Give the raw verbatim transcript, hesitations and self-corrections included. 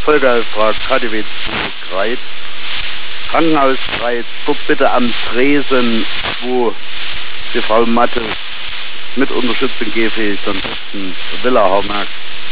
Folgeauftrag K D W zwei Greiz. Krankenhaus Greiz, guck bitte am Tresen, wo die Frau Mattes mit Unterstützung gehfähig, sonst ist ein Villa Harnack